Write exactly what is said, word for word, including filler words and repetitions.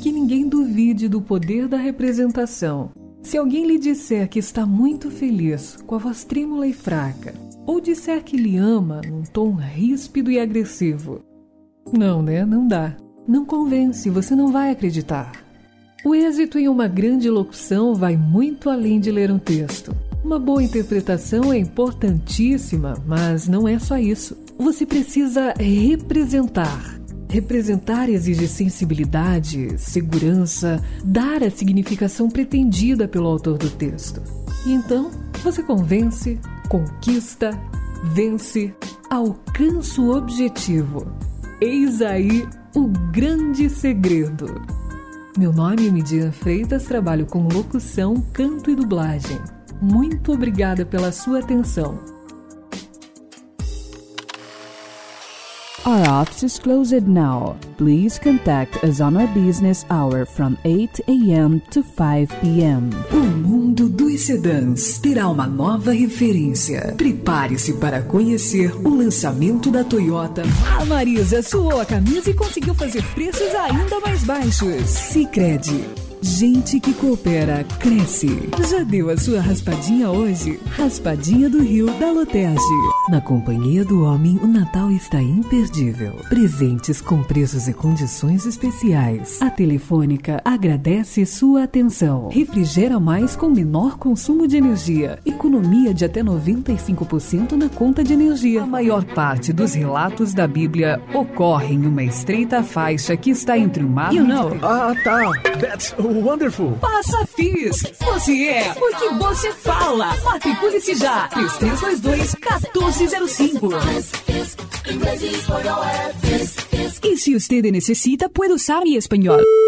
Que ninguém duvide do poder da representação. Se alguém lhe disser que está muito feliz, com a voz trêmula e fraca, ou disser que lhe ama num tom ríspido e agressivo, não, né? Não dá. Não convence, você não vai acreditar. O êxito em uma grande locução vai muito além de ler um texto. Uma boa interpretação é importantíssima, mas não é só isso. Você precisa representar. Representar exige sensibilidade, segurança, dar a significação pretendida pelo autor do texto. E então, você convence, conquista, vence, alcança o objetivo. Eis aí o grande segredo. Meu nome é Midian Freitas, trabalho com locução, canto e dublagem. Muito obrigada pela sua atenção. Our office is closed now. Please contact us on our business hour from eight a.m. to five p.m. O mundo dos sedãs terá uma nova referência. Prepare-se para conhecer o lançamento da Toyota. A Marisa suou a camisa e conseguiu fazer preços ainda mais baixos. Sicredi. Gente que coopera, cresce. Já deu a sua raspadinha hoje? Raspadinha do Rio da Lotege. Na companhia do homem, o Natal está imperdível. Presentes com preços e condições especiais. A Telefônica agradece sua atenção. Refrigera mais com menor consumo de energia. Economia de até noventa e cinco por cento na conta de energia. A maior parte dos relatos da Bíblia ocorre em uma estreita faixa que está entre o mar... You know. Ah, tá. That's wonderful. Passa Fis. Você é o que você fala. Matricule-se já. três três dois dois, um quatro zero cinco. Y si usted necesita, puede usar mi español.